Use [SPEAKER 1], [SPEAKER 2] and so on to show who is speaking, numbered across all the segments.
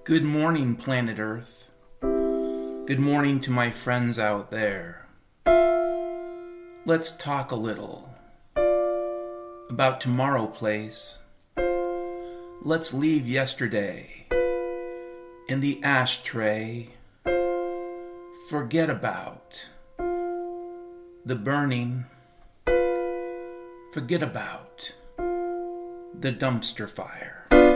[SPEAKER 1] Good morning, planet Earth. Good morning to my friends out there. Let's talk a little about tomorrow, place. Let's leave yesterday in the ashtray. Forget about the burning. Forget about the dumpster fire.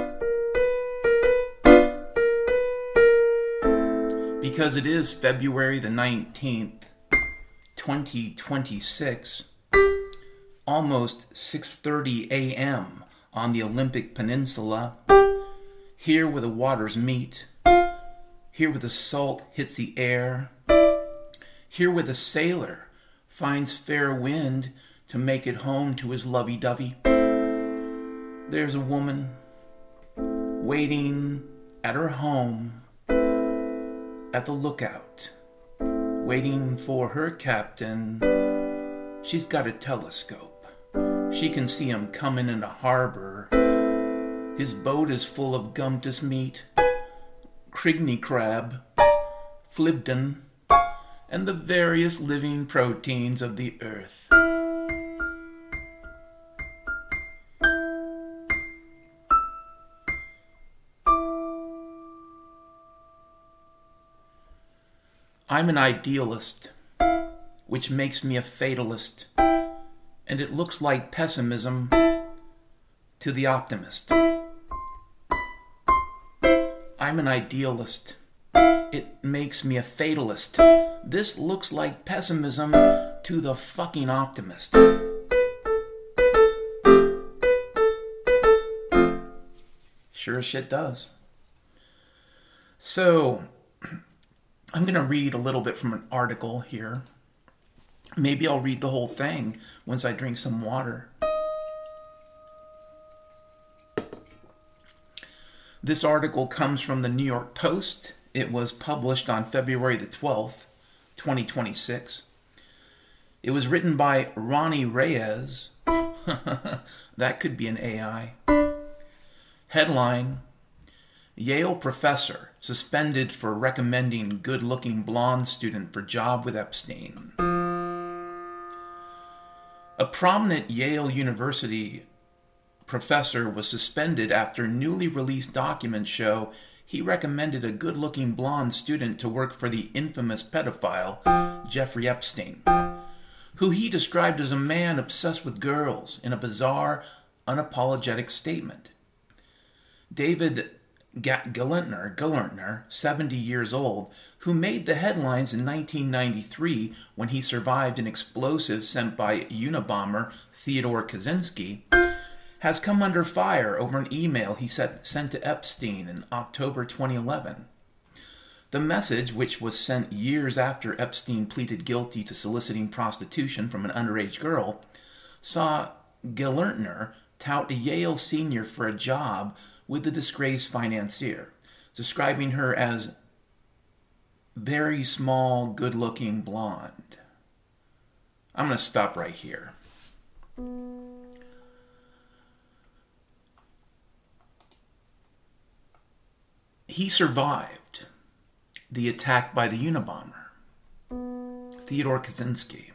[SPEAKER 1] Because it is February the 19th, 2026, almost 6:30 a.m. on the Olympic Peninsula, here where the waters meet, here where the salt hits the air, here where the sailor finds fair wind to make it home to his lovey-dovey. There's a woman waiting at her home at the lookout, waiting for her captain. She's got a telescope. She can see him coming in the harbor. His boat is full of gumtus meat, Krigney crab, flibden, and the various living proteins of the earth. I'm an idealist, which makes me a fatalist, and it looks like pessimism to the optimist. I'm an idealist. It makes me a fatalist. This looks like pessimism to the fucking optimist. Sure as shit does. So, I'm going to read a little bit from an article here. Maybe I'll read the whole thing once I drink some water. This article comes from the New York Post. It was published on February the 12th, 2026. It was written by Ronnie Reyes. That could be an AI. Headline: Yale professor suspended for recommending good-looking blonde student for job with Epstein. A prominent Yale University professor was suspended after newly released documents show he recommended a good-looking blonde student to work for the infamous pedophile Jeffrey Epstein, who he described as a man obsessed with girls in a bizarre, unapologetic statement. David Gelernter, 70 years old, who made the headlines in 1993 when he survived an explosive sent by Unabomber Theodore Kaczynski, has come under fire over an email he sent to Epstein in October 2011. The message, which was sent years after Epstein pleaded guilty to soliciting prostitution from an underage girl, saw Gelernter tout a Yale senior for a job with the disgraced financier, describing her as very small, good-looking blonde. I'm going to stop right here. He survived the attack by the Unabomber, Theodore Kaczynski.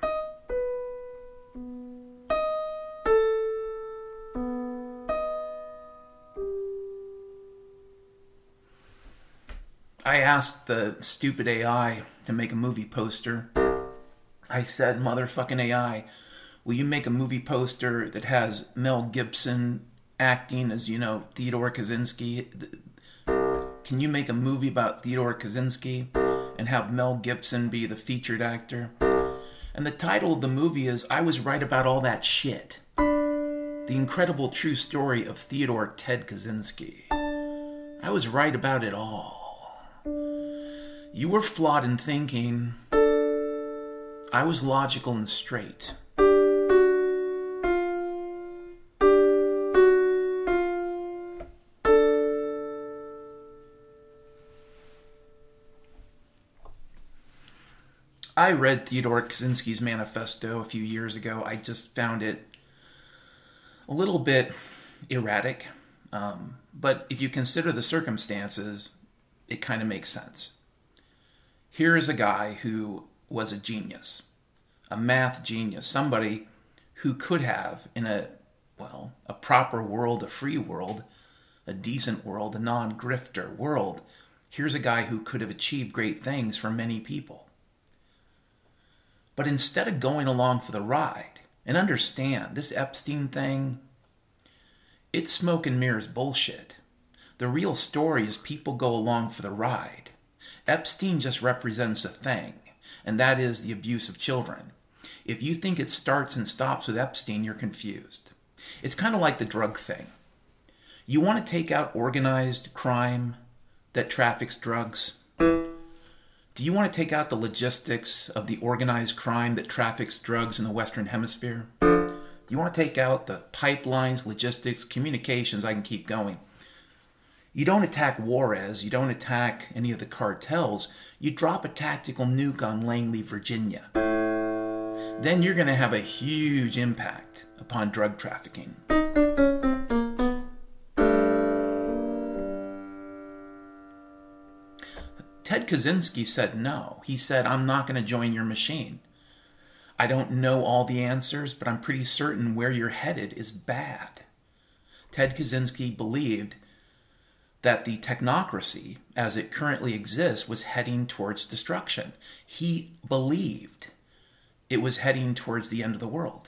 [SPEAKER 1] I asked the stupid AI to make a movie poster. I said, motherfucking AI, will you make a movie poster that has Mel Gibson acting as, Theodore Kaczynski? Can you make a movie about Theodore Kaczynski and have Mel Gibson be the featured actor? And the title of the movie is I Was Right About All That Shit. The incredible true story of Theodore Ted Kaczynski. I was right about it all. You were flawed in thinking. I was logical and straight. I read Theodore Kaczynski's manifesto a few years ago. I just found it a little bit erratic. But if you consider the circumstances, it kind of makes sense. Here is a guy who was a genius, a math genius, somebody who could have, in a proper world, a free world, a decent world, a non-grifter world, here's a guy who could have achieved great things for many people. But instead of going along for the ride, and understand, this Epstein thing, it's smoke and mirrors bullshit. The real story is people go along for the ride. Epstein just represents a thing, and that is the abuse of children. If you think it starts and stops with Epstein, you're confused. It's kind of like the drug thing. You want to take out organized crime that traffics drugs? Do you want to take out the logistics of the organized crime that traffics drugs in the Western Hemisphere? Do you want to take out the pipelines, logistics, communications? I can keep going. You don't attack Juarez. You don't attack any of the cartels. You drop a tactical nuke on Langley, Virginia. Then you're going to have a huge impact upon drug trafficking. Ted Kaczynski said no. He said, I'm not going to join your machine. I don't know all the answers, but I'm pretty certain where you're headed is bad. Ted Kaczynski believed that the technocracy, as it currently exists, was heading towards destruction. He believed it was heading towards the end of the world.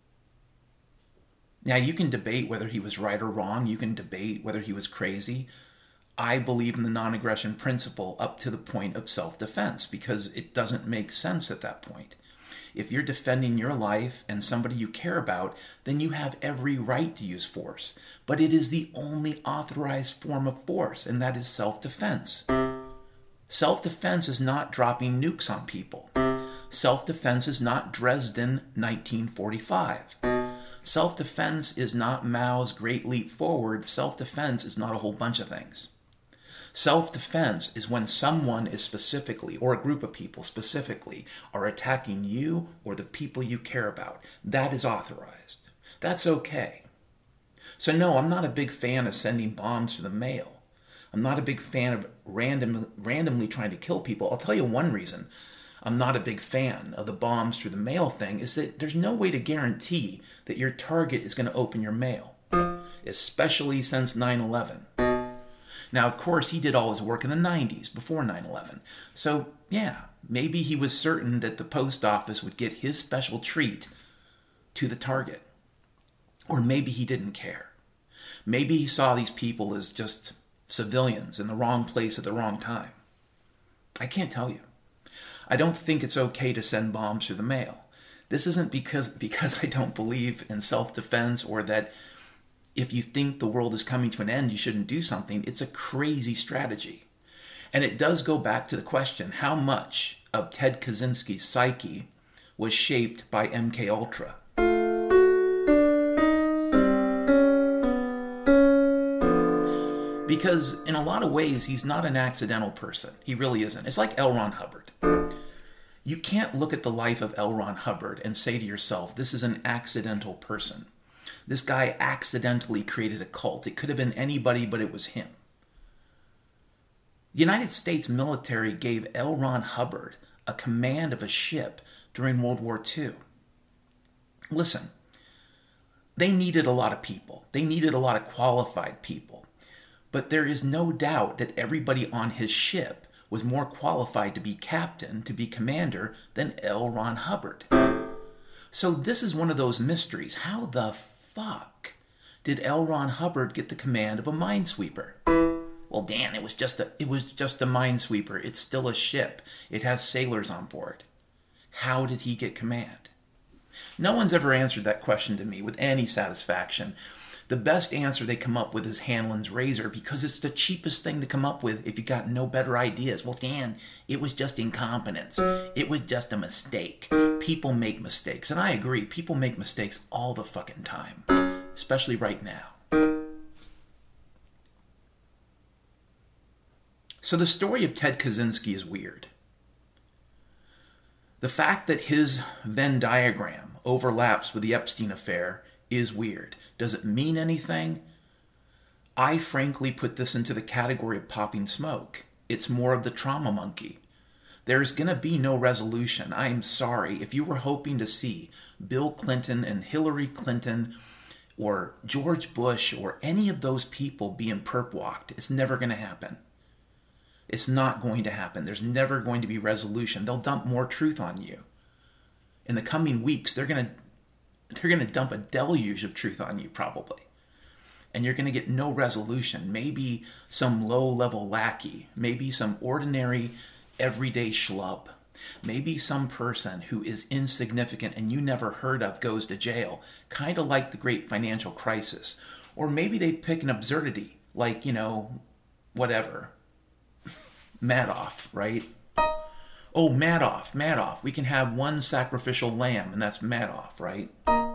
[SPEAKER 1] Now, you can debate whether he was right or wrong. You can debate whether he was crazy. I believe in the non-aggression principle up to the point of self-defense because it doesn't make sense at that point. If you're defending your life and somebody you care about, then you have every right to use force. But it is the only authorized form of force, and that is self-defense. Self-defense is not dropping nukes on people. Self-defense is not Dresden 1945. Self-defense is not Mao's Great Leap Forward. Self-defense is not a whole bunch of things. Self-defense is when someone is specifically, or a group of people specifically, are attacking you or the people you care about. That is authorized. That's okay. So no, I'm not a big fan of sending bombs through the mail. I'm not a big fan of randomly trying to kill people. I'll tell you one reason I'm not a big fan of the bombs through the mail thing is that there's no way to guarantee that your target is going to open your mail, especially since 9/11. Now, of course, he did all his work in the 90s, before 9/11. So, yeah, maybe he was certain that the post office would get his special treat to the target. Or maybe he didn't care. Maybe he saw these people as just civilians in the wrong place at the wrong time. I can't tell you. I don't think it's okay to send bombs through the mail. This isn't because I don't believe in self-defense or that if you think the world is coming to an end, you shouldn't do something. It's a crazy strategy. And it does go back to the question, how much of Ted Kaczynski's psyche was shaped by MK Ultra? Because in a lot of ways, he's not an accidental person. He really isn't. It's like L. Ron Hubbard. You can't look at the life of L. Ron Hubbard and say to yourself, this is an accidental person. This guy accidentally created a cult. It could have been anybody, but it was him. The United States military gave L. Ron Hubbard a command of a ship during World War II. Listen, they needed a lot of people. They needed a lot of qualified people. But there is no doubt that everybody on his ship was more qualified to be captain, to be commander, than L. Ron Hubbard. So this is one of those mysteries. How the fuck did L. Ron Hubbard get the command of a minesweeper? Well, Dan, it was just a minesweeper. It's still a ship. It has sailors on board. How did he get command? No one's ever answered that question to me with any satisfaction. The best answer they come up with is Hanlon's razor because it's the cheapest thing to come up with if you got no better ideas. Well, Dan, it was just incompetence. It was just a mistake. People make mistakes. And I agree, people make mistakes all the fucking time, especially right now. So the story of Ted Kaczynski is weird. The fact that his Venn diagram overlaps with the Epstein affair is weird. Does it mean anything? I frankly put this into the category of popping smoke. It's more of the trauma monkey. There's going to be no resolution. I'm sorry. If you were hoping to see Bill Clinton and Hillary Clinton or George Bush or any of those people being perp walked, it's never going to happen. It's not going to happen. There's never going to be resolution. They'll dump more truth on you. In the coming weeks, they're going to dump a deluge of truth on you probably. And you're going to get no resolution. Maybe some low-level lackey, maybe some ordinary everyday schlub, maybe some person who is insignificant and you never heard of goes to jail, kind of like the great financial crisis. Or maybe they pick an absurdity, like, whatever. Madoff, right? Oh, Madoff. We can have one sacrificial lamb, and that's Madoff, right?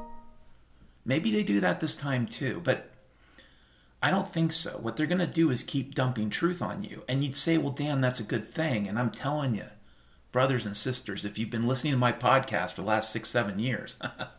[SPEAKER 1] Maybe they do that this time too, but I don't think so. What they're going to do is keep dumping truth on you. And you'd say, well, Dan, that's a good thing. And I'm telling you, brothers and sisters, if you've been listening to my podcast for the last 6-7 years,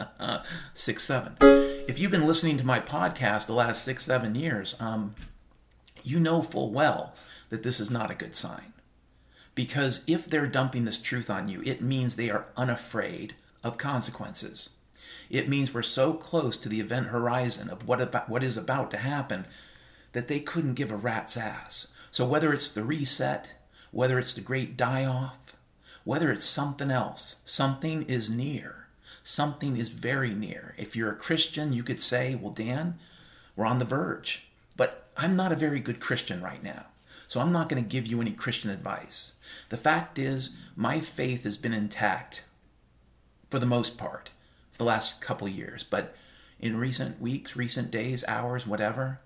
[SPEAKER 1] 6-7, if you've been listening to my podcast the last 6-7 years, you know full well that this is not a good sign. Because if they're dumping this truth on you, it means they are unafraid of consequences. It means we're so close to the event horizon of what is about to happen that they couldn't give a rat's ass. So whether it's the reset, whether it's the great die-off, whether it's something else, something is near. Something is very near. If you're a Christian, you could say, well, Dan, we're on the verge. But I'm not a very good Christian right now. So I'm not going to give you any Christian advice. The fact is, my faith has been intact for the most part for the last couple of years. But in recent weeks, recent days, hours, whatever,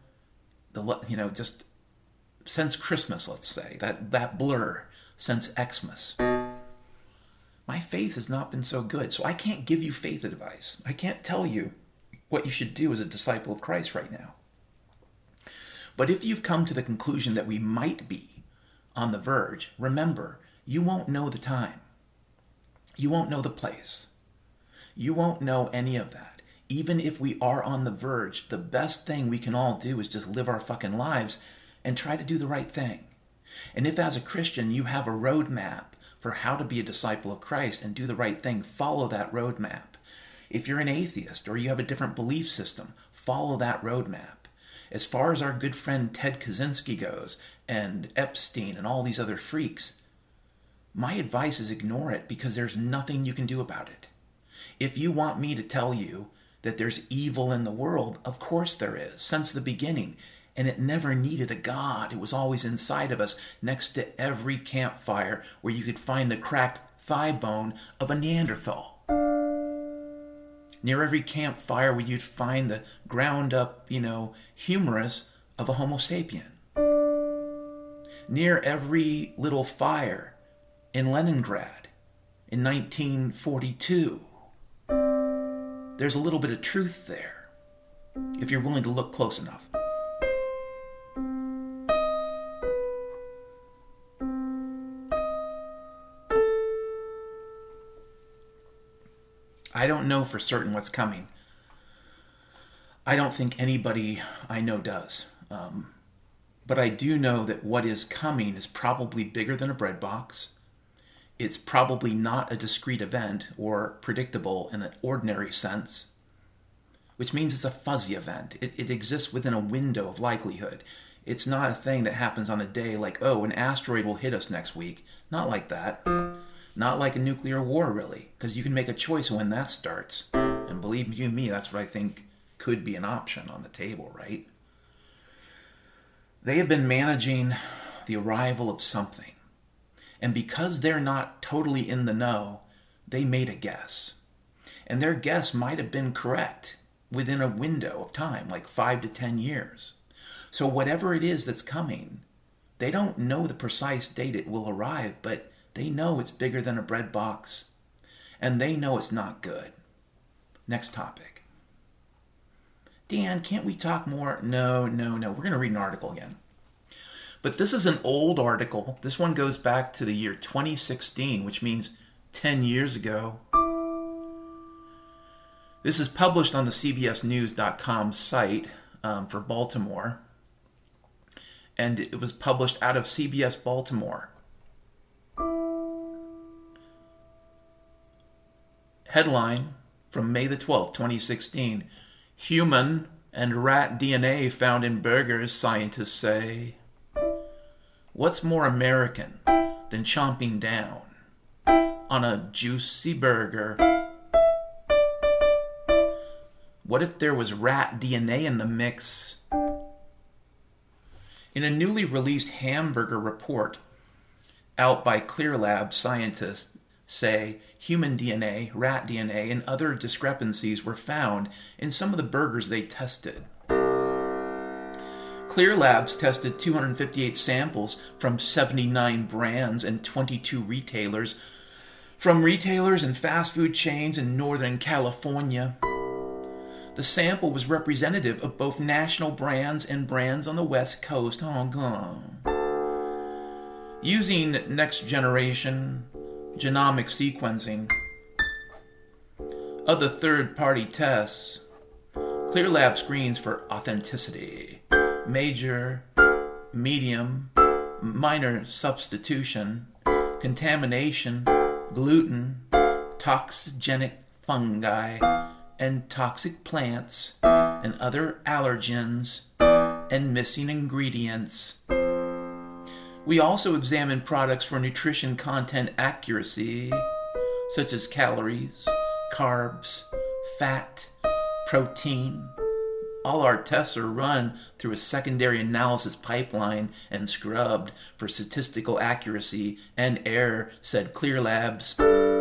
[SPEAKER 1] just since Christmas, let's say, that blur, since Xmas, my faith has not been so good. So I can't give you faith advice. I can't tell you what you should do as a disciple of Christ right now. But if you've come to the conclusion that we might be on the verge, remember, you won't know the time. You won't know the place. You won't know any of that. Even if we are on the verge, the best thing we can all do is just live our fucking lives and try to do the right thing. And if as a Christian you have a roadmap for how to be a disciple of Christ and do the right thing, follow that roadmap. If you're an atheist or you have a different belief system, follow that roadmap. As far as our good friend Ted Kaczynski goes, and Epstein and all these other freaks, my advice is ignore it because there's nothing you can do about it. If you want me to tell you that there's evil in the world, of course there is, since the beginning. And it never needed a God. It was always inside of us, next to every campfire where you could find the cracked thigh bone of a Neanderthal. Near every campfire where you'd find the ground up, humerus of a Homo sapien. Near every little fire in Leningrad in 1942. There's a little bit of truth there, if you're willing to look close enough. I don't know for certain what's coming. I don't think anybody I know does. But I do know that what is coming is probably bigger than a bread box. It's probably not a discrete event or predictable in an ordinary sense, which means it's a fuzzy event. It exists within a window of likelihood. It's not a thing that happens on a day like, an asteroid will hit us next week. Not like that. Not like a nuclear war, really, because you can make a choice when that starts. And believe you me, that's what I think could be an option on the table, right? They have been managing the arrival of something. And because they're not totally in the know, they made a guess. And their guess might have been correct within a window of time, like 5 to 10 years. So whatever it is that's coming, they don't know the precise date it will arrive, but they know it's bigger than a bread box. And they know it's not good. Next topic. Dan, can't we talk more? No. We're going to read an article again. But this is an old article. This one goes back to the year 2016, which means 10 years ago. This is published on the CBSNews.com site for Baltimore. and it was published out of CBS Baltimore. Headline from May the 12th, 2016. Human and rat DNA found in burgers, scientists say. What's more American than chomping down on a juicy burger? What if there was rat DNA in the mix? In a newly released hamburger report out by Clear Lab, scientists say human DNA, rat DNA, and other discrepancies were found in some of the burgers they tested. Clear Labs tested 258 samples from 79 brands and 22 retailers, from retailers and fast food chains in Northern California. The sample was representative of both national brands and brands on the West Coast, Hong Kong. Using next-generation genomic sequencing of the third-party tests, Clear Lab screens for authenticity, major, medium, minor substitution, contamination, gluten, toxigenic fungi, and toxic plants, and other allergens, and missing ingredients. We also examine products for nutrition content accuracy, such as calories, carbs, fat, protein. All our tests are run through a secondary analysis pipeline and scrubbed for statistical accuracy and error, said Clear Labs.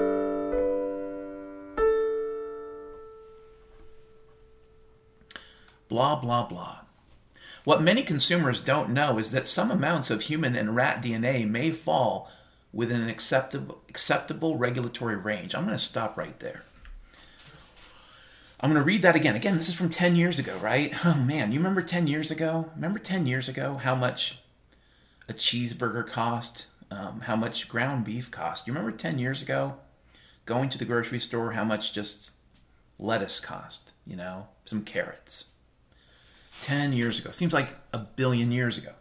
[SPEAKER 1] Blah, blah, blah. What many consumers don't know is that some amounts of human and rat DNA may fall within an acceptable regulatory range. I'm going to stop right there. I'm going to read that again. Again, this is from 10 years ago, right? Oh man, you remember 10 years ago? Remember 10 years ago how much a cheeseburger cost? How much ground beef cost? You remember 10 years ago going to the grocery store, how much just lettuce cost? You know, some carrots. 10 years ago. Seems like a billion years ago.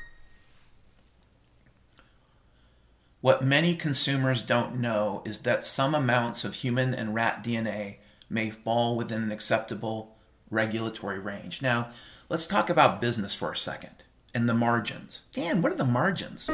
[SPEAKER 1] What many consumers don't know is that some amounts of human and rat DNA may fall within an acceptable regulatory range. Now, let's talk about business for a second and the margins. Dan, what are the margins?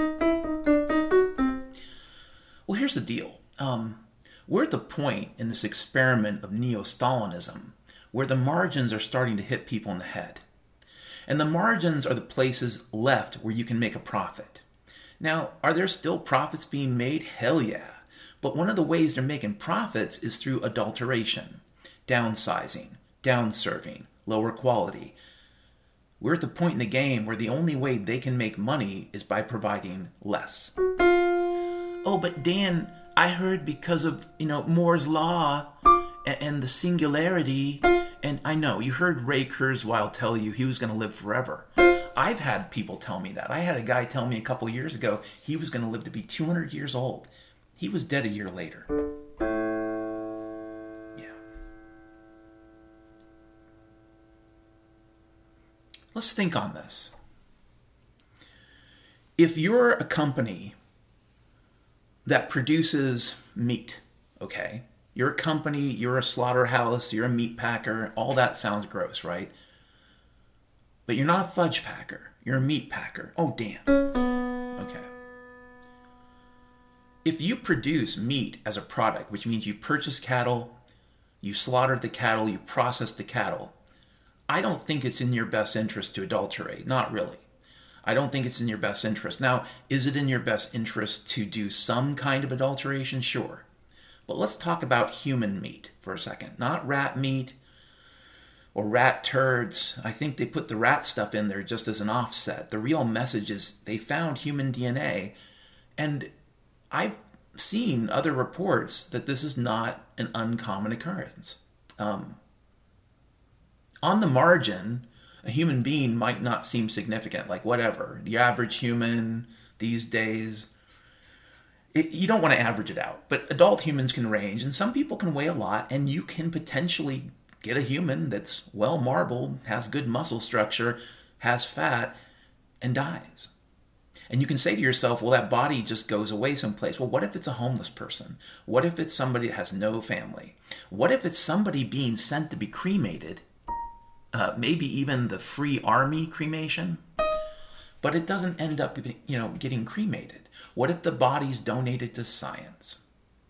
[SPEAKER 1] Well, here's the deal. We're at the point in this experiment of neo-Stalinism where the margins are starting to hit people in the head. And the margins are the places left where you can make a profit. Now, are there still profits being made? Hell yeah. But one of the ways they're making profits is through adulteration, downsizing, downserving, lower quality. We're at the point in the game where the only way they can make money is by providing less. Oh, but Dan, I heard because of, Moore's Law and the singularity, and I know, you heard Ray Kurzweil tell you he was going to live forever. I've had people tell me that. I had a guy tell me a couple years ago he was going to live to be 200 years old. He was dead a year later. Yeah. Let's think on this. If you're a company that produces meat, okay? You're a company, you're a slaughterhouse, you're a meat packer, all that sounds gross, right? But you're not a fudge packer, you're a meat packer. Oh, damn. Okay. If you produce meat as a product, which means you purchase cattle, you slaughtered the cattle, you processed the cattle, I don't think it's in your best interest to adulterate. Not really. I don't think it's in your best interest. Now, is it in your best interest to do some kind of adulteration? Sure. But let's talk about human meat for a second. Not rat meat or rat turds. I think they put the rat stuff in there just as an offset. The real message is they found human DNA. And I've seen other reports that this is not an uncommon occurrence. On the margin, a human being might not seem significant. Like whatever, the average human these days, you don't want to average it out, but adult humans can range, and some people can weigh a lot, and you can potentially get a human that's well marbled, has good muscle structure, has fat, and dies. And you can say to yourself, well, that body just goes away someplace. Well, what if it's a homeless person? What if it's somebody that has no family? What if it's somebody being sent to be cremated? Maybe even the free army cremation? But it doesn't end up, getting cremated. What if the body's donated to science?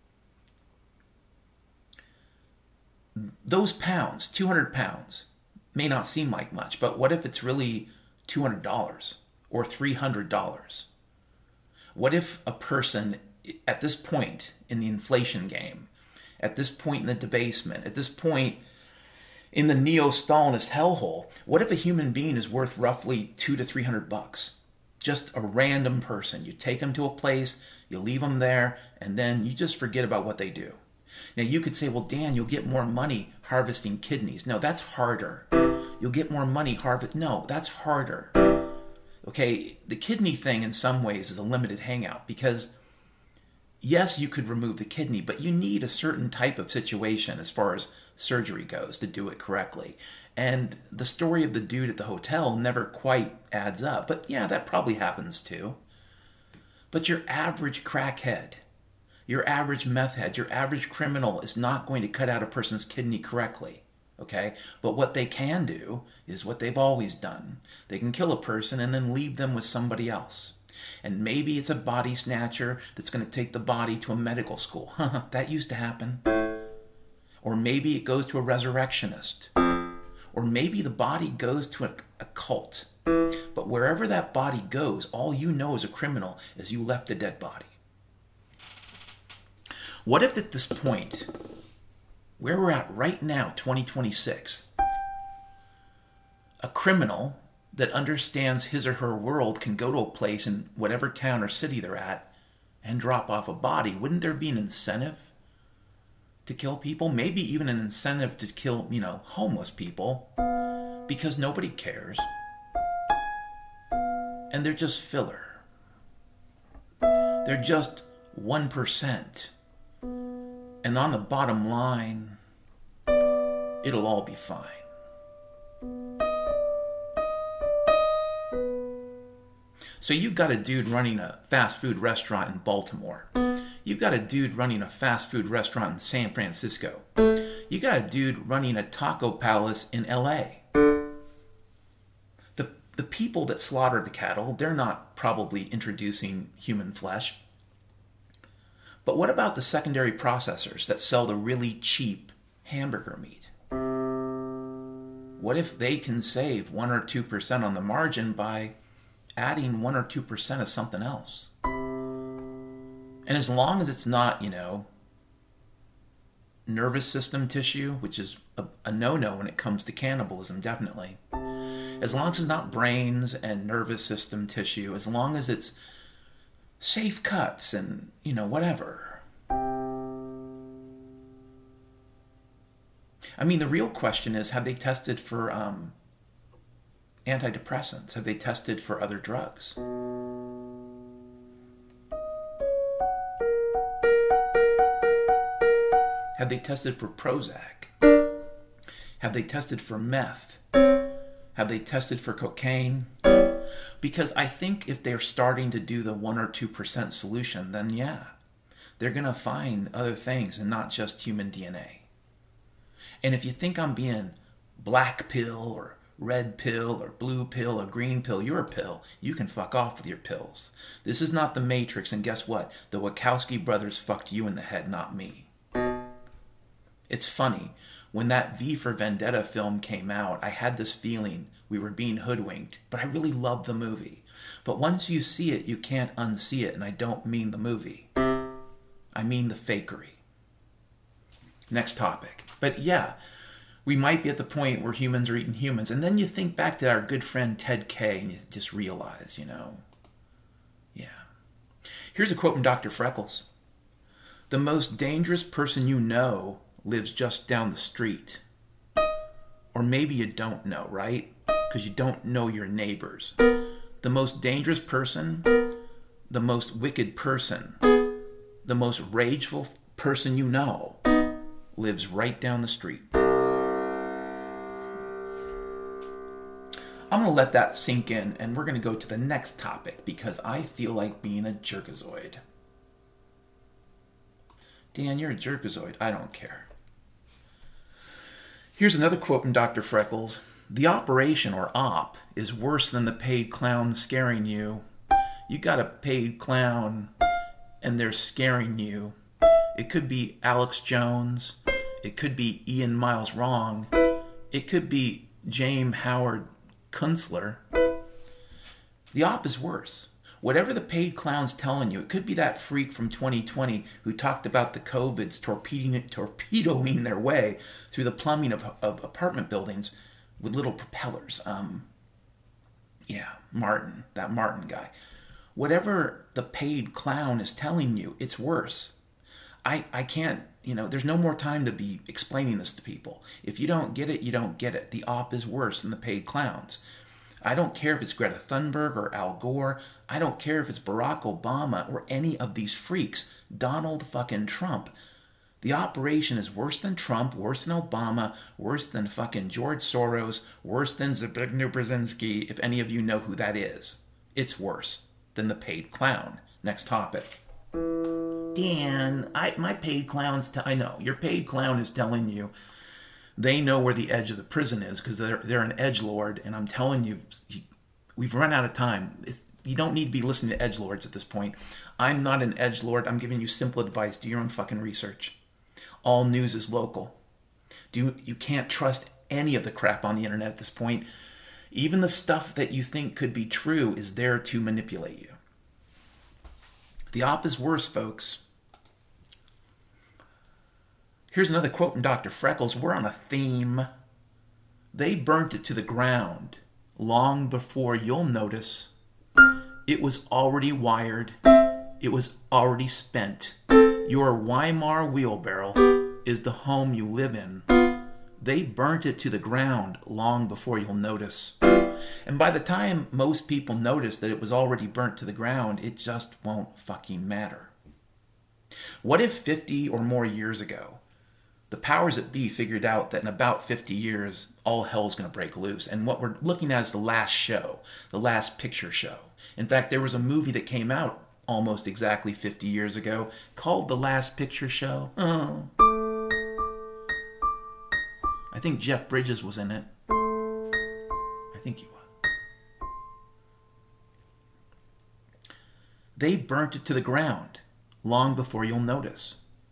[SPEAKER 1] Those pounds, 200 pounds, may not seem like much, but what if it's really $200 or $300? What if a person at this point in the inflation game, at this point in the debasement, at this point in the neo-Stalinist hellhole, what if a human being is worth roughly $200 to $300? Just a random person. You take them to a place, you leave them there, and then you just forget about what they do. Now you could say, well, Dan, you'll get more money harvesting kidneys. No, that's harder. You'll get more money No, that's harder. Okay, the kidney thing in some ways is a limited hangout because yes, you could remove the kidney, but you need a certain type of situation as far as surgery goes to do it correctly. And the story of the dude at the hotel never quite adds up. But yeah, that probably happens too. But your average crackhead, your average meth head, your average criminal is not going to cut out a person's kidney correctly. Okay? But what they can do is what they've always done. They can kill a person and then leave them with somebody else. And maybe it's a body snatcher that's going to take the body to a medical school. That used to happen. Or maybe it goes to a resurrectionist. Or maybe the body goes to a cult. But wherever that body goes, all you know as a criminal is you left a dead body. What if at this point, where we're at right now, 2026, a criminal that understands his or her world can go to a place in whatever town or city they're at and drop off a body? Wouldn't there be an incentive to kill people? Maybe even an incentive to kill, homeless people, because nobody cares. And they're just filler. They're just 1%. And on the bottom line, it'll all be fine. So you've got a dude running a fast food restaurant in Baltimore. You've got a dude running a fast food restaurant in San Francisco. You got a dude running a taco palace in LA. The people that slaughter the cattle, they're not probably introducing human flesh. But what about the secondary processors that sell the really cheap hamburger meat? What if they can save 1 or 2% on the margin by adding 1 or 2% of something else? And as long as it's not, nervous system tissue, which is a no-no when it comes to cannibalism, definitely. As long as it's not brains and nervous system tissue, as long as it's safe cuts and, whatever. I mean, the real question is, have they tested for antidepressants? Have they tested for other drugs? Have they tested for Prozac? Have they tested for meth? Have they tested for cocaine? Because I think if they're starting to do the 1 or 2% solution, then yeah, they're going to find other things and not just human DNA. And if you think I'm being black pill or red pill or blue pill or green pill, you're a pill. You can fuck off with your pills. This is not the Matrix, and guess what? The Wachowski brothers fucked you in the head, not me. It's funny, when that V for Vendetta film came out, I had this feeling we were being hoodwinked, but I really loved the movie. But once you see it, you can't unsee it, and I don't mean the movie. I mean the fakery. Next topic. But yeah, we might be at the point where humans are eating humans, and then you think back to our good friend Ted Kaye, and you just realize, yeah. Here's a quote from Dr. Freckles. "The most dangerous person you know lives just down the street." Or maybe you don't know, right? Because you don't know your neighbors. The most dangerous person, the most wicked person, the most rageful person you know lives right down the street. I'm going to let that sink in, and we're going to go to the next topic because I feel like being a jerkazoid. Dan, you're a jerkazoid. I don't care. Here's another quote from Dr. Freckles. The operation, or op, is worse than the paid clown scaring you. You got a paid clown, and they're scaring you. It could be Alex Jones. It could be Ian Miles Wrong. It could be James Howard Kunstler. The op is worse. Whatever the paid clown's telling you, it could be that freak from 2020 who talked about the COVIDs torpedoing their way through the plumbing of apartment buildings with little propellers. Martin, that Martin guy. Whatever the paid clown is telling you, it's worse. I can't, there's no more time to be explaining this to people. If you don't get it, you don't get it. The op is worse than the paid clowns. I don't care if it's Greta Thunberg or Al Gore. I don't care if it's Barack Obama or any of these freaks. Donald fucking Trump. The operation is worse than Trump, worse than Obama, worse than fucking George Soros, worse than Zbigniew Brzezinski, if any of you know who that is. It's worse than the paid clown. Next topic. Dan, my paid clowns, I know, your paid clown is telling you they know where the edge of the prison is because they're an edgelord, and I'm telling you, we've run out of time. You don't need to be listening to edgelords at this point. I'm not an edgelord. I'm giving you simple advice. Do your own fucking research. All news is local. You can't trust any of the crap on the internet at this point. Even the stuff that you think could be true is there to manipulate you. The op is worse, folks. Here's another quote from Dr. Freckles. We're on a theme. They burnt it to the ground long before you'll notice. It was already wired. It was already spent. Your Weimar wheelbarrow is the home you live in. They burnt it to the ground long before you'll notice. And by the time most people notice that it was already burnt to the ground, it just won't fucking matter. What if 50 or more years ago, the powers that be figured out that in about 50 years, all hell's going to break loose? And what we're looking at is the last show, the last picture show. In fact, there was a movie that came out almost exactly 50 years ago called The Last Picture Show. Oh. I think Jeff Bridges was in it. I think he was. They burnt it to the ground long before you'll notice.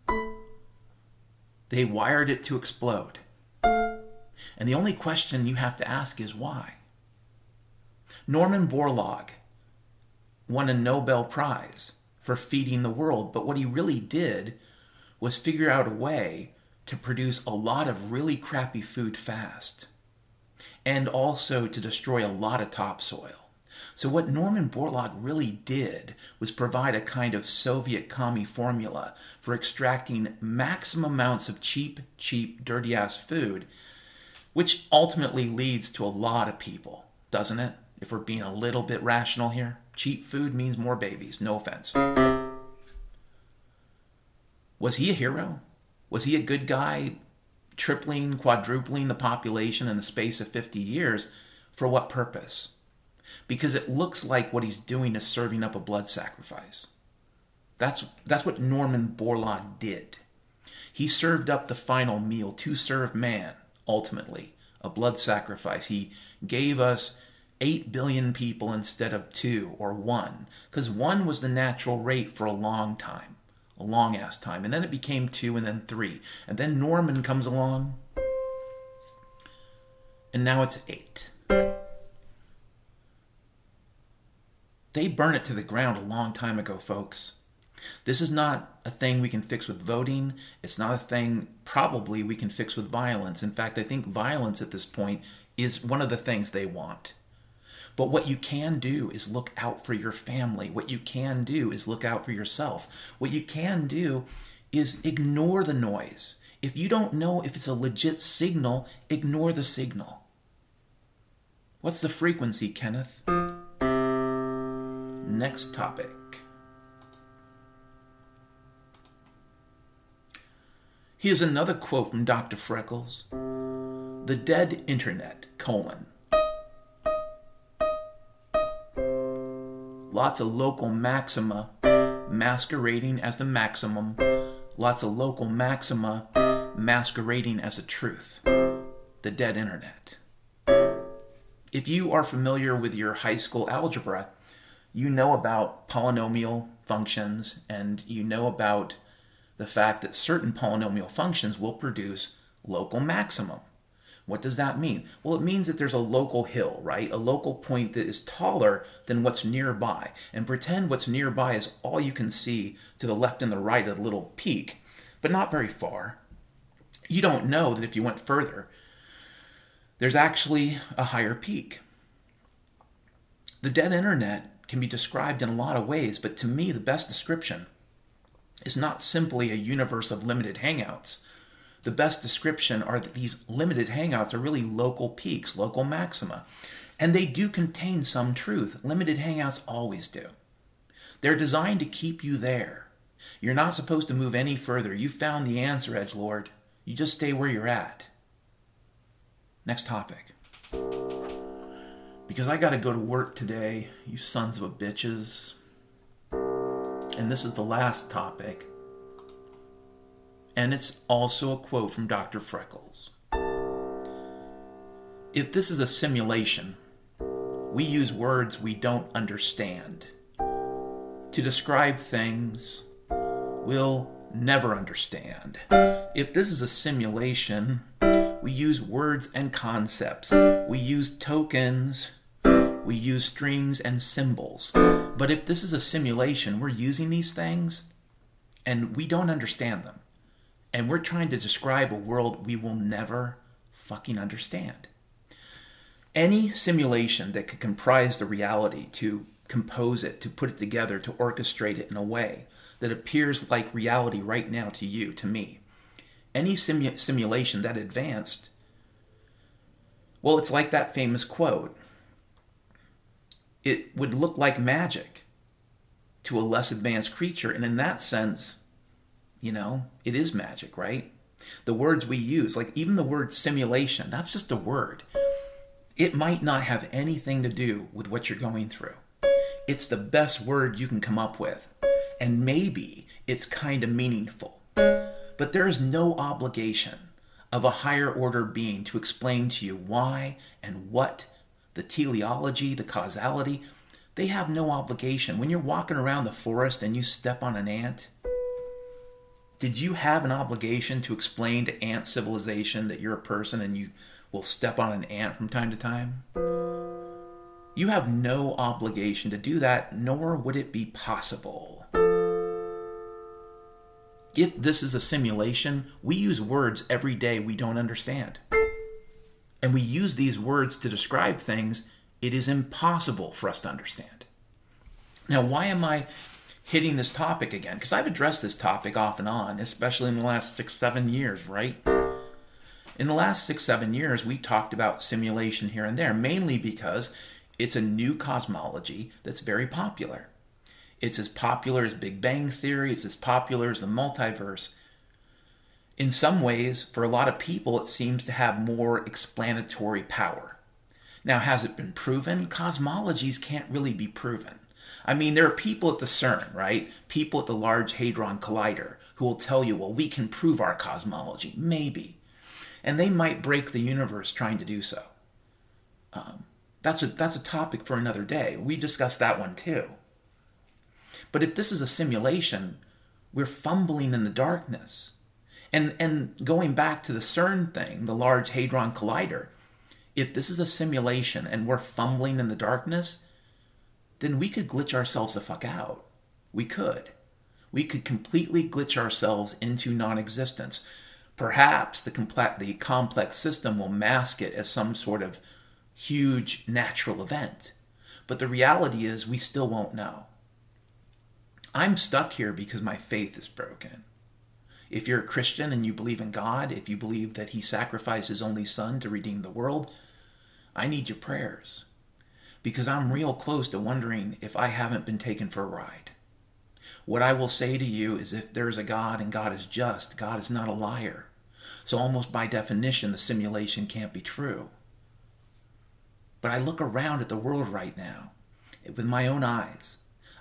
[SPEAKER 1] They wired it to explode. And the only question you have to ask is why? Norman Borlaug won a Nobel Prize for feeding the world, but what he really did was figure out a way to produce a lot of really crappy food fast, and also to destroy a lot of topsoil. So what Norman Borlaug really did was provide a kind of Soviet commie formula for extracting maximum amounts of cheap, dirty-ass food, which ultimately leads to a lot of people, doesn't it? If we're being a little bit rational here. Cheap food means more babies, no offense. Was he a hero? Was he a good guy, tripling, quadrupling the population in the space of 50 years? For what purpose? Because it looks like what he's doing is serving up a blood sacrifice. That's what Norman Borlaug did. He served up the final meal to serve man, ultimately, a blood sacrifice. He gave us 8 billion people instead of 2 or 1, because 1 was the natural rate for a long time, a long-ass time. And then it became 2 and then 3. And then Norman comes along, and now it's 8. They burn it to the ground a long time ago, folks. This is not a thing we can fix with voting. It's not a thing probably we can fix with violence. In fact, I think violence at this point is one of the things they want. But what you can do is look out for your family. What you can do is look out for yourself. What you can do is ignore the noise. If you don't know if it's a legit signal, ignore the signal. What's the frequency, Kenneth? Next topic. Here's another quote from Dr. Freckles. The dead internet, Lots of local maxima masquerading as the maximum. Lots of local maxima masquerading as a truth. The dead internet. If you are familiar with your high school algebra, you know about polynomial functions, and you know about the fact that certain polynomial functions will produce local maximum. What does that mean? Well, it means that there's a local hill, right? A local point that is taller than what's nearby. And pretend what's nearby is all you can see to the left and the right of the little peak, but not very far. You don't know that if you went further, there's actually a higher peak. The dead internet can be described in a lot of ways, but to me, the best description is not simply a universe of limited hangouts. The best description are that these limited hangouts are really local peaks, local maxima. And they do contain some truth. Limited hangouts always do. They're designed to keep you there. You're not supposed to move any further. You found the answer, edgelord. You just stay where you're at. Next topic. Because I gotta go to work today, you sons of a bitches. And this is the last topic. And it's also a quote from Dr. Freckles. If this is a simulation, we use words we don't understand to describe things we'll never understand. If this is a simulation, we use words and concepts. We use tokens. We use strings and symbols. But if this is a simulation, we're using these things and we don't understand them. And we're trying to describe a world we will never fucking understand. Any simulation that could comprise the reality, to compose it, to put it together, to orchestrate it in a way that appears like reality right now to you, to me. Any simulation that advanced, well, it's like that famous quote. It would look like magic to a less advanced creature. And in that sense, you know, it is magic, right? The words we use, like even the word simulation, that's just a word. It might not have anything to do with what you're going through. It's the best word you can come up with. And maybe it's kind of meaningful. But there is no obligation of a higher order being to explain to you why and what, the teleology, the causality. They have no obligation. When you're walking around the forest and you step on an ant, did you have an obligation to explain to ant civilization that you're a person and you will step on an ant from time to time? You have no obligation to do that, nor would it be possible. If this is a simulation, we use words every day we don't understand. And we use these words to describe things it is impossible for us to understand. Now, why am I hitting this topic again? Because I've addressed this topic off and on, especially in the last 6-7 years, right? In the last 6-7 years, we talked about simulation here and there, mainly because it's a new cosmology that's very popular. It's as popular as Big Bang Theory. It's as popular as the multiverse. In some ways, for a lot of people, it seems to have more explanatory power. Now, has it been proven? Cosmologies can't really be proven. I mean, there are people at the CERN, right? People at the Large Hadron Collider who will tell you, well, we can prove our cosmology. Maybe. And they might break the universe trying to do so. That's a topic for another day. We discussed that one too. But if this is a simulation, we're fumbling in the darkness. And going back to the CERN thing, the Large Hadron Collider, if this is a simulation and we're fumbling in the darkness, then we could glitch ourselves the fuck out. We could. We could completely glitch ourselves into non-existence. Perhaps the complex system will mask it as some sort of huge natural event. But the reality is we still won't know. I'm stuck here because my faith is broken. If you're a Christian and you believe in God, if you believe that He sacrificed His only Son to redeem the world, I need your prayers. Because I'm real close to wondering if I haven't been taken for a ride. What I will say to you is if there's a God and God is just, God is not a liar. So almost by definition, the simulation can't be true. But I look around at the world right now with my own eyes,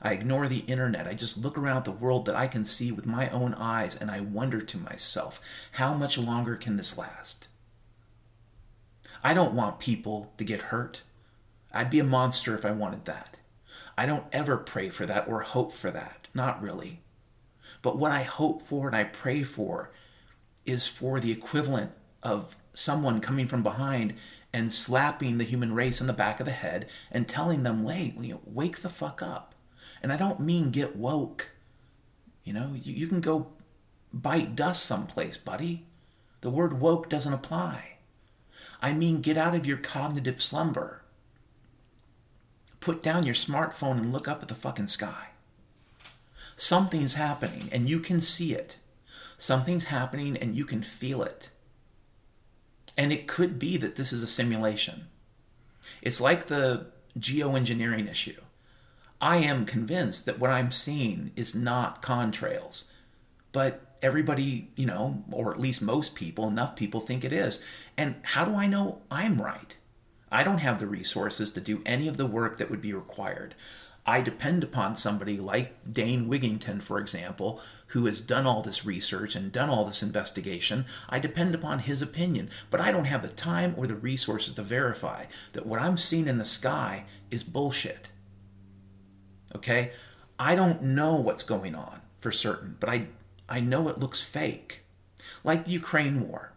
[SPEAKER 1] I ignore the internet. I just look around at the world that I can see with my own eyes, and I wonder to myself, how much longer can this last? I don't want people to get hurt. I'd be a monster if I wanted that. I don't ever pray for that or hope for that. Not really. But what I hope for and I pray for is for the equivalent of someone coming from behind and slapping the human race in the back of the head and telling them, wake the fuck up. And I don't mean get woke. You can go bite dust someplace, buddy. The word woke doesn't apply. I mean get out of your cognitive slumber. Put down your smartphone and look up at the fucking sky. Something's happening and you can see it. Something's happening and you can feel it. And it could be that this is a simulation. It's like the geoengineering issue. I am convinced that what I'm seeing is not contrails. But everybody, or at least most people, enough people think it is. And how do I know I'm right? I don't have the resources to do any of the work that would be required. I depend upon somebody like Dane Wigington, for example, who has done all this research and done all this investigation. I depend upon his opinion, but I don't have the time or the resources to verify that what I'm seeing in the sky is bullshit. Okay? I don't know what's going on for certain, but I know it looks fake. Like the Ukraine war.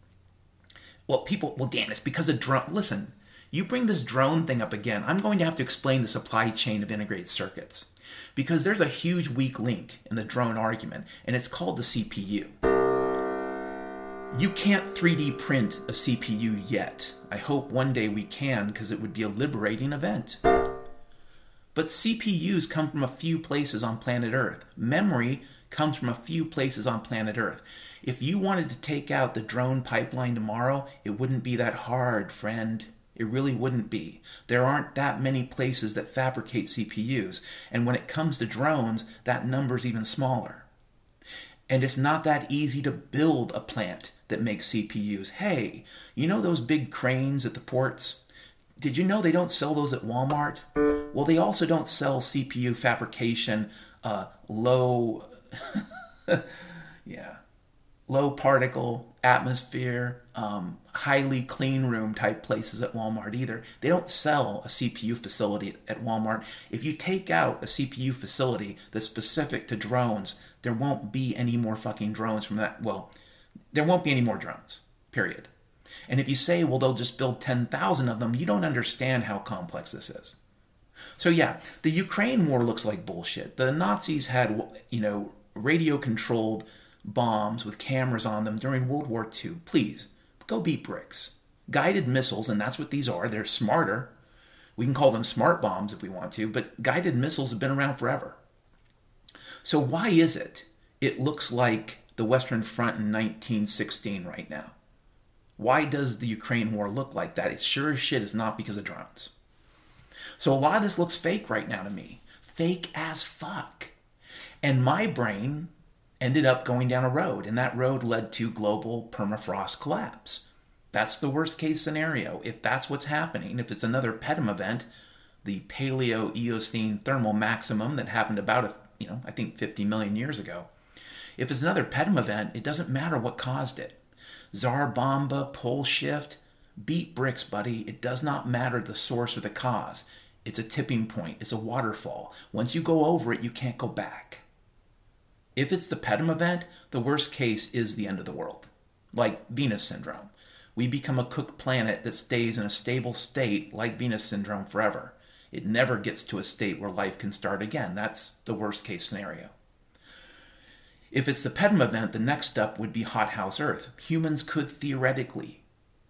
[SPEAKER 1] Dan, it's because of drone. Listen. You bring this drone thing up again, I'm going to have to explain the supply chain of integrated circuits. Because there's a huge weak link in the drone argument, and it's called the CPU. You can't 3D print a CPU yet. I hope one day we can, because it would be a liberating event. But CPUs come from a few places on planet Earth. Memory comes from a few places on planet Earth. If you wanted to take out the drone pipeline tomorrow, it wouldn't be that hard, friend. It really wouldn't be. There aren't that many places that fabricate CPUs. And when it comes to drones, that number's even smaller. And it's not that easy to build a plant that makes CPUs. Hey, you know those big cranes at the ports? Did you know they don't sell those at Walmart? Well, they also don't sell CPU fabrication, low particle atmosphere, highly clean room type places at Walmart either. They don't sell a CPU facility at Walmart. If you take out a CPU facility that's specific to drones, there won't be any more fucking drones from that. Well, there won't be any more drones, period. And if you say, well, they'll just build 10,000 of them, you don't understand how complex this is. So yeah, the Ukraine war looks like bullshit. The Nazis had, radio-controlled bombs with cameras on them during World War II. Please, go beat bricks. Guided missiles, and that's what these are. They're smarter. We can call them smart bombs if we want to, but guided missiles have been around forever. So why is it looks like the Western Front in 1916 right now? Why does the Ukraine war look like that? It sure as shit is not because of drones. So a lot of this looks fake right now to me. Fake as fuck. And my brain ended up going down a road, and that road led to global permafrost collapse. That's the worst case scenario. If that's what's happening, if it's another PETM event, the Paleo-Eocene thermal maximum that happened about, I think 50 million years ago. If it's another PETM event, it doesn't matter what caused it. Tsar Bomba, pole shift, beat bricks, buddy. It does not matter the source or the cause. It's a tipping point. It's a waterfall. Once you go over it, you can't go back. If it's the PETM event, the worst case is the end of the world. Like Venus syndrome. We become a cooked planet that stays in a stable state like Venus syndrome forever. It never gets to a state where life can start again. That's the worst case scenario. If it's the PETM event, the next step would be hothouse Earth. Humans could theoretically,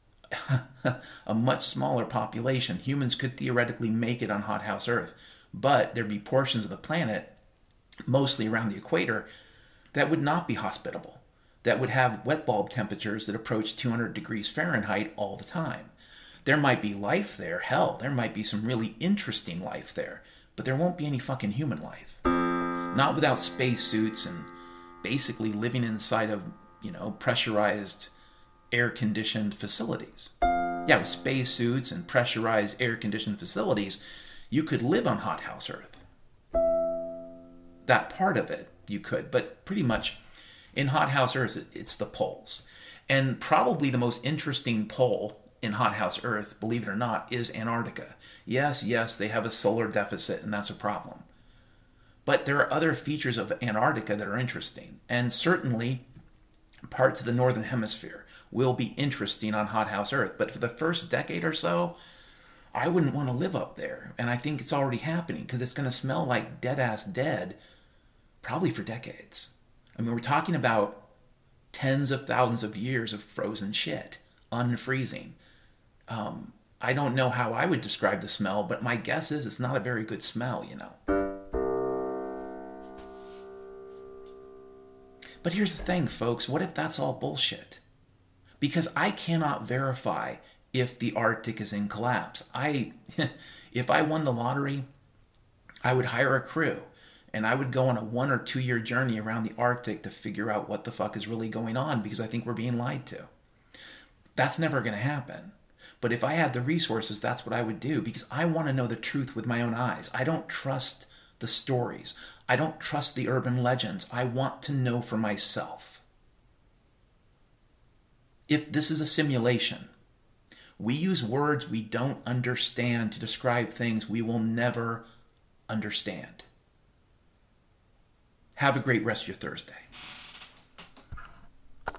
[SPEAKER 1] a much smaller population, humans could theoretically make it on hothouse Earth. But there'd be portions of the planet, mostly around the equator, that would not be hospitable. That would have wet bulb temperatures that approach 200 degrees Fahrenheit all the time. There might be life there. Hell, there might be some really interesting life there. But there won't be any fucking human life. Not without spacesuits and basically living inside of, pressurized, air-conditioned facilities. Yeah, with spacesuits and pressurized, air-conditioned facilities, you could live on hothouse Earth. that part of it, you could. But pretty much in Hothouse Earth, it's the poles. And probably the most interesting pole in Hothouse Earth, believe it or not, is Antarctica. Yes, they have a solar deficit, and that's a problem. But there are other features of Antarctica that are interesting. And certainly parts of the Northern Hemisphere will be interesting on Hothouse Earth. But for the first decade or so, I wouldn't want to live up there. And I think it's already happening because it's going to smell like dead-ass dead probably for decades. I mean, we're talking about tens of thousands of years of frozen shit, unfreezing. I don't know how I would describe the smell, but my guess is it's not a very good smell, you know. But here's the thing, folks. What if that's all bullshit? Because I cannot verify if the Arctic is in collapse. If I won the lottery, I would hire a crew and I would go on a 1 or 2 year journey around the Arctic to figure out what the fuck is really going on, because I think we're being lied to. That's never going to happen. But if I had the resources, that's what I would do, because I want to know the truth with my own eyes. I don't trust the stories. I don't trust the urban legends. I want to know for myself. If this is a simulation, we use words we don't understand to describe things we will never understand. Have a great rest of your Thursday.